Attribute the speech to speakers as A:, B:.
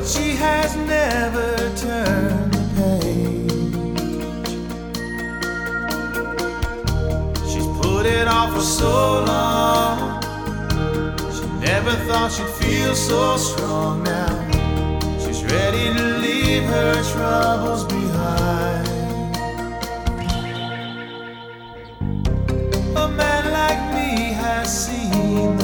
A: but she has never turned the page. She's put it off for so long. She never thought she'd feel so strong now. She's ready to leave her troubles behind.